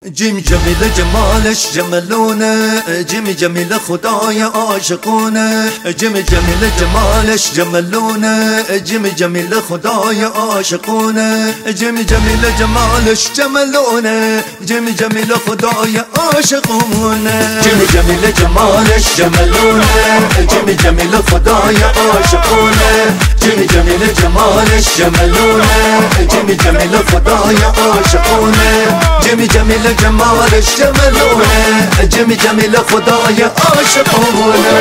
جيم جميل جمالش جملونه، جيم جميل خداي عاشقونه، جيم جميل جمالش جملونه، جيم جميل خداي عاشقونه، جيم جميل جمالش جملونه، جيم جميل خداي عاشقونه، جيم جميل جمالش جملونه، جيم جميل خداي عاشقونه، جيم جميل جمالش جملونه، جيم جميل خداي عاشقونه، جيم جميل جمالش جملونه، جيم جميل خداي عاشقونه.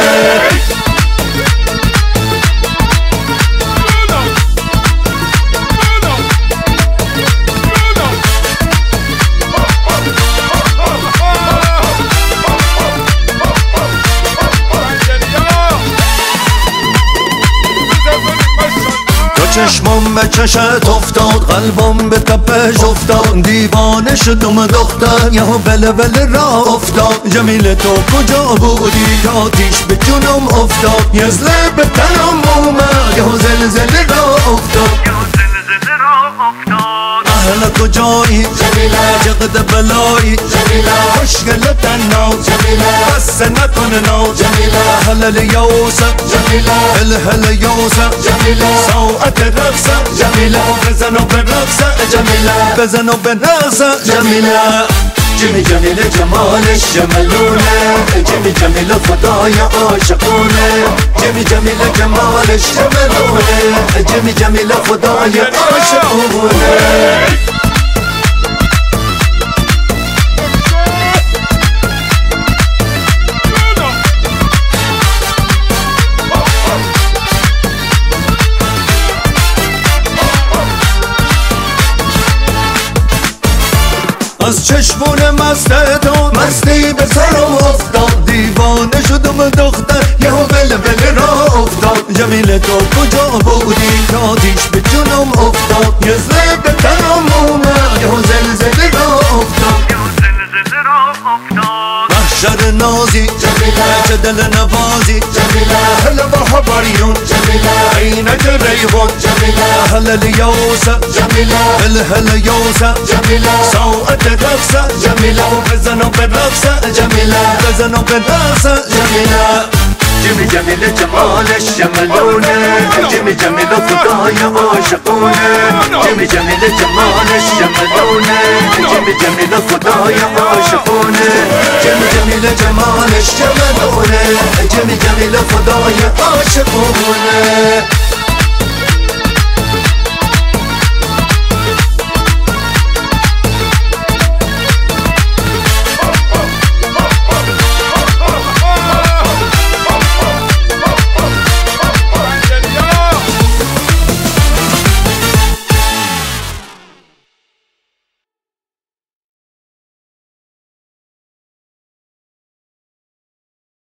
چشمم به چشت افتاد، قلبم به تپش افتاد، دیوانه شدم دختر، یه بله بله را افتاد. جمیل تو کجا بودی؟ آتیش به جونم افتاد، یه زله به تنم اومد، یه زلزله را افتاد. اهل کجایی؟ جمیله چقدر بلایی؟ جمیله خوشگل تنها، جمیله بس نکن ناو، جمیله اهل لیوسه، جمیله هل یوسه، جمیله ساعت رقصه، جمیله بزن و برقصه، جمیله بزن و برقصه، جمیله جیمی جمیل جمالش جملونه، جیمی جمیل خدای عاشقونه، جیمی جمیل جمالش جملونه، جیمی جمیل خدای عاشقونه. از چشمون مست تو مستی به سرم افتاد، دیوانه شدم دختر، یه بله بله را افتاد. جمیل تو کجا بودی؟ آتیش به جونم افتاد، یه زله به تنم اومد، یه زلزله را افتاد. محشر نازی، جمیله چه دل نوازی، جمیله هل با حباریون، جمیله عینک ریحون، جمیله هل لیوسه، جمیله هل یوسه، جمیله ساعت رقصه، جمیله بزن و برقصه، جمیله بزن و برقصه، جمیله جیمی جمیل جمالش جملونه، جیمی جمیل خدای عاشقونه، جیمی جمیل جمالش جملونه، جیمی جمیل خدای عاشقونه، جیمی جمیل جمالش جملونه، جیمی جمیل خدای عاشقونه.